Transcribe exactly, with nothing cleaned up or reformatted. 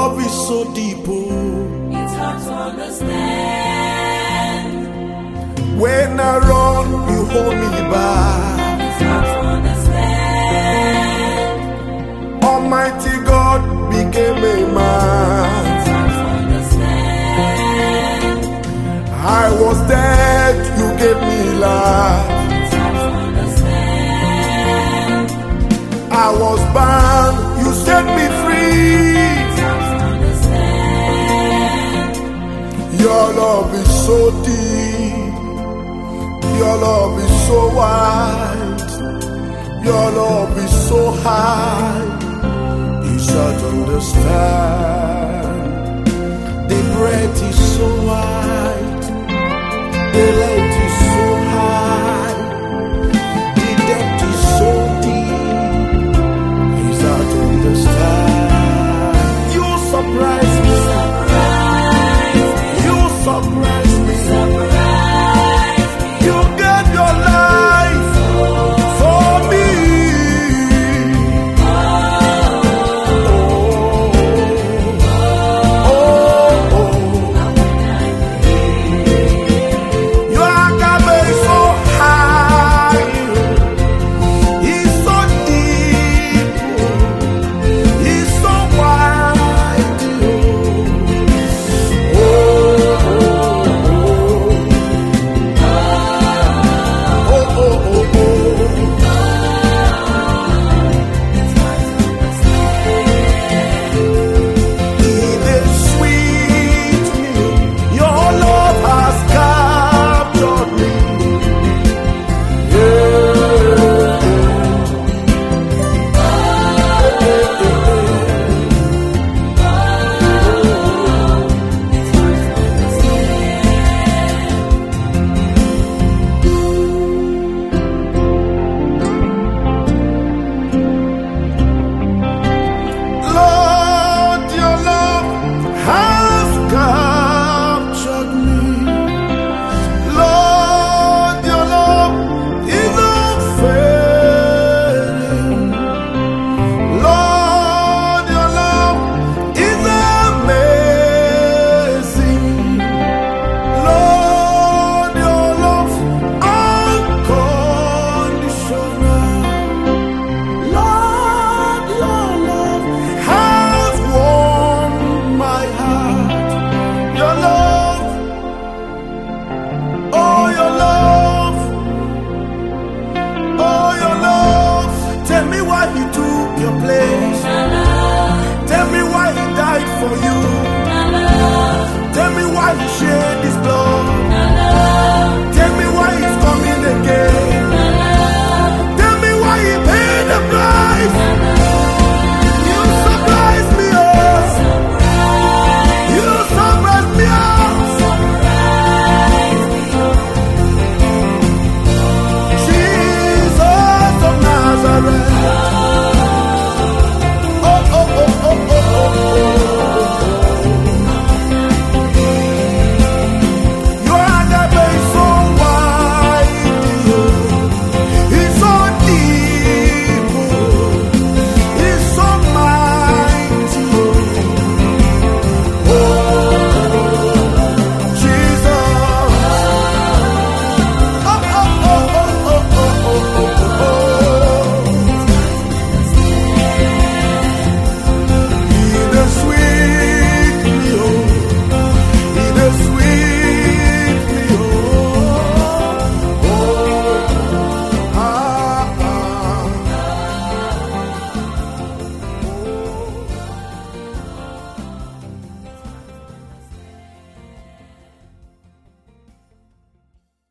love is so deep, oh. It's hard to understand. When I run, you hold me back. It's hard to understand. Almighty God became a man. It's hard to understand. I was dead, you gave me life. It's hard to understand. I was bound, you set me free. It's hard to understand. Your love is so deep. Your love is so wide. Your love is so high. It's hard to understand.